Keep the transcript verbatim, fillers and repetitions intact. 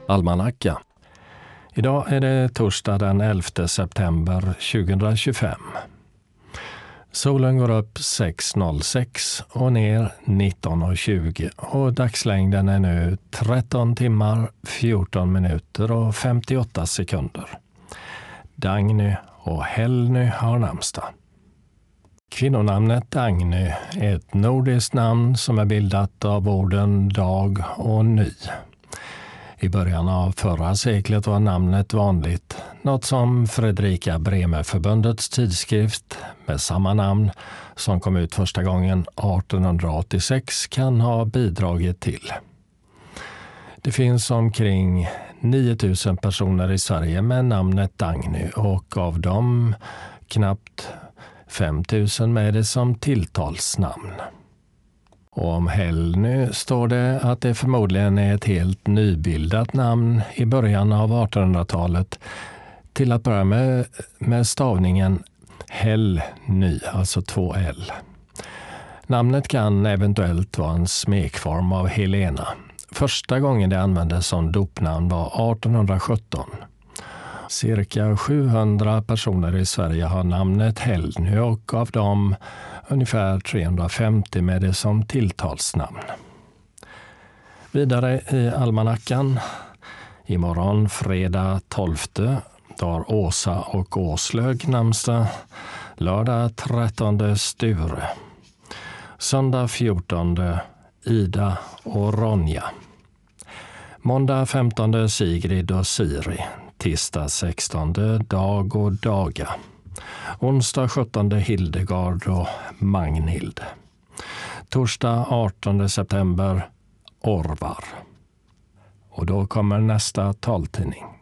Almanacka. Idag är det torsdag den elfte september tjugohundratjugofem. Solen går upp sex noll sex och ner nitton tjugo och dagslängden är nu tretton timmar, fjorton minuter och femtioåtta sekunder. Dagny och Helny har namnsdag. Kvinnonamnet Dagny är ett nordiskt namn som är bildat av orden dag och ny. I början av förra seklet var namnet vanligt, något som Fredrika Bremer-förbundets tidskrift med samma namn som kom ut första gången artonhundraåttiosex kan ha bidragit till. Det finns omkring nio tusen personer i Sverige med namnet Dagny och av dem knappt fem tusen med det som tilltalsnamn. Och om Helny står det att det förmodligen är ett helt nybildat namn i början av artonhundratalet, till att börja med, med stavningen Helny, alltså två L. Namnet kan eventuellt vara en smekform av Helena. Första gången det användes som dopnamn var artonhundrasjutton. Cirka sjuhundra personer i Sverige har namnet Helny och av dem ungefär trehundrafemtio med det som tilltalsnamn. Vidare i almanackan. Imorgon fredag tolfte har Åsa och Åslög namnsdag. Lördag trettonde Sture. Söndag fjortonde Ida och Ronja. Måndag femtonde Sigrid och Siri. Tisdag sextonde Dag och Daga. Onsdag sjuttonde Hildegard och Magnhild. Torsdag artonde september Orvar. Och då kommer nästa taltidning.